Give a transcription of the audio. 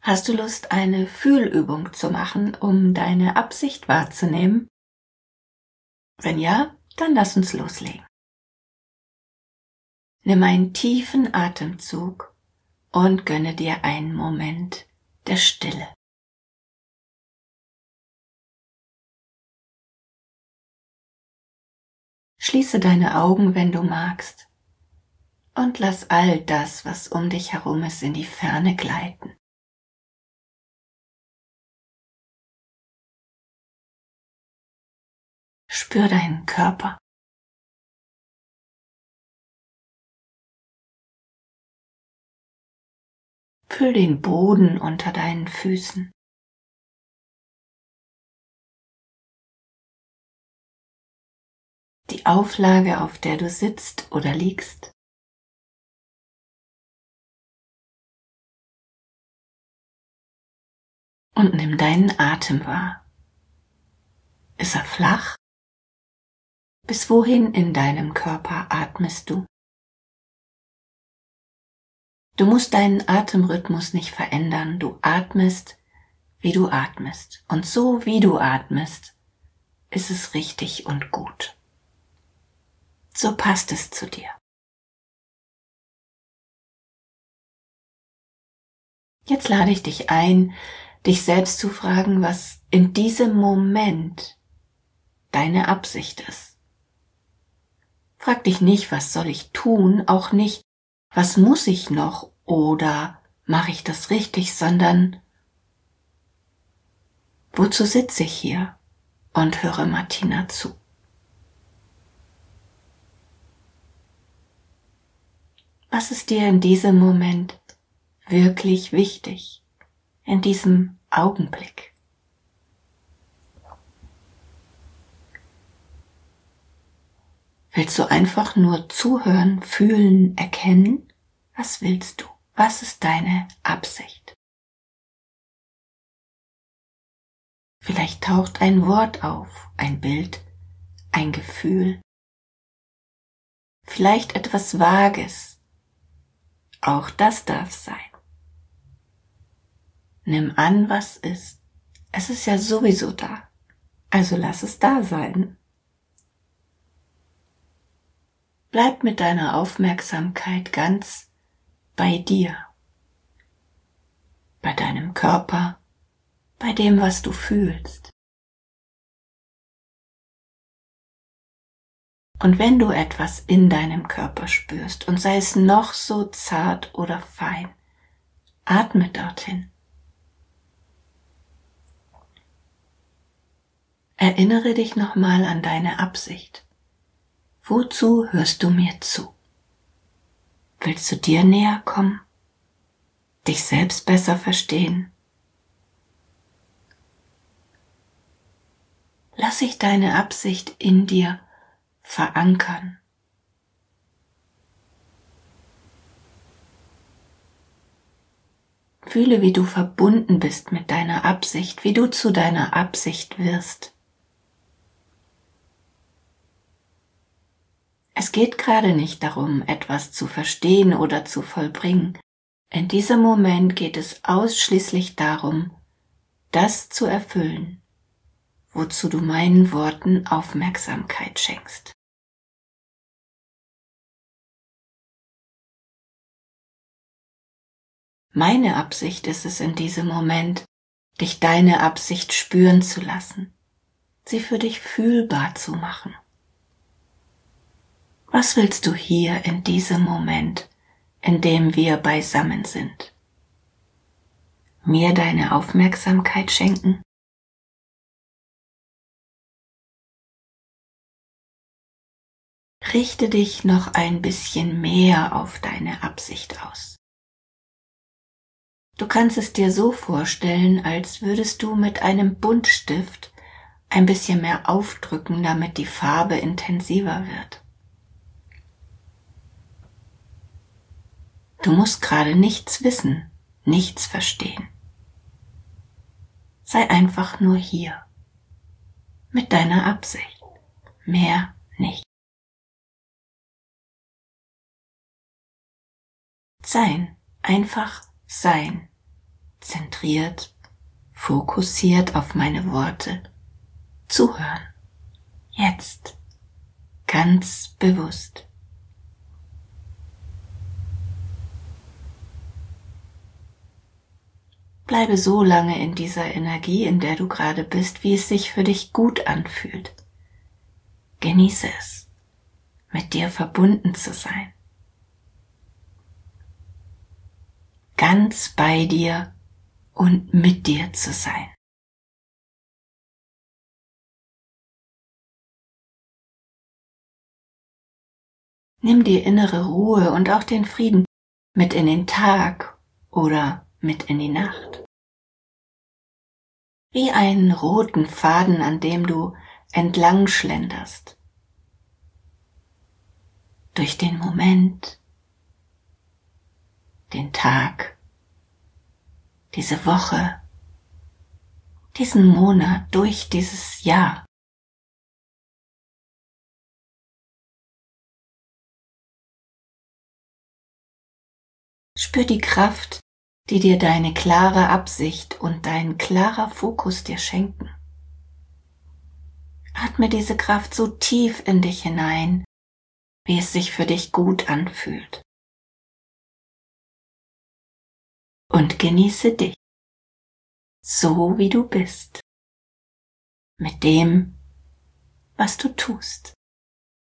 Hast du Lust, eine Fühlübung zu machen, um deine Absicht wahrzunehmen? Wenn ja, dann lass uns loslegen. Nimm einen tiefen Atemzug und gönne dir einen Moment der Stille. Schließe deine Augen, wenn du magst, und lass all das, was um dich herum ist, in die Ferne gleiten. Spür deinen Körper. Fühl den Boden unter deinen Füßen. Die Auflage, auf der du sitzt oder liegst. Und nimm deinen Atem wahr. Ist er flach? Bis wohin in deinem Körper atmest du? Du musst deinen Atemrhythmus nicht verändern. Du atmest, wie du atmest. Und so wie du atmest, ist es richtig und gut. So passt es zu dir. Jetzt lade ich dich ein, dich selbst zu fragen, was in diesem Moment deine Absicht ist. Frag dich nicht, was soll ich tun, auch nicht, was muss ich noch oder mache ich das richtig, sondern wozu sitze ich hier und höre Martina zu? Was ist dir in diesem Moment wirklich wichtig, in diesem Augenblick? Willst du einfach nur zuhören, fühlen, erkennen? Was willst du? Was ist deine Absicht? Vielleicht taucht ein Wort auf, ein Bild, ein Gefühl, vielleicht etwas Vages. Auch das darf sein. Nimm an, was ist. Es ist ja sowieso da, also lass es da sein. Bleib mit deiner Aufmerksamkeit ganz bei dir, bei deinem Körper, bei dem, was du fühlst. Und wenn du etwas in deinem Körper spürst, und sei es noch so zart oder fein, atme dorthin. Erinnere dich nochmal an deine Absicht. Wozu hörst du mir zu? Willst du dir näher kommen? Dich selbst besser verstehen? Lass sich deine Absicht in dir verankern. Fühle, wie du verbunden bist mit deiner Absicht, wie du zu deiner Absicht wirst. Es geht gerade nicht darum, etwas zu verstehen oder zu vollbringen. In diesem Moment geht es ausschließlich darum, das zu erfüllen, wozu du meinen Worten Aufmerksamkeit schenkst. Meine Absicht ist es in diesem Moment, dich deine Absicht spüren zu lassen, sie für dich fühlbar zu machen. Was willst du hier in diesem Moment, in dem wir beisammen sind? Mir deine Aufmerksamkeit schenken? Richte dich noch ein bisschen mehr auf deine Absicht aus. Du kannst es dir so vorstellen, als würdest du mit einem Buntstift ein bisschen mehr aufdrücken, damit die Farbe intensiver wird. Du musst gerade nichts wissen, nichts verstehen. Sei einfach nur hier, mit deiner Absicht, mehr nicht. Sein, einfach sein, zentriert, fokussiert auf meine Worte zuhören. Jetzt, ganz bewusst. Bleibe so lange in dieser Energie, in der du gerade bist, wie es sich für dich gut anfühlt. Genieße es, mit dir verbunden zu sein. Ganz bei dir und mit dir zu sein. Nimm die innere Ruhe und auch den Frieden mit in den Tag oder mit in die Nacht. Wie einen roten Faden, an dem du entlang schlenderst. Durch den Moment, den Tag, diese Woche, diesen Monat, durch dieses Jahr. Spür die Kraft, die dir deine klare Absicht und dein klarer Fokus dir schenken. Atme diese Kraft so tief in dich hinein, wie es sich für dich gut anfühlt. Und genieße dich, so wie du bist, mit dem, was du tust.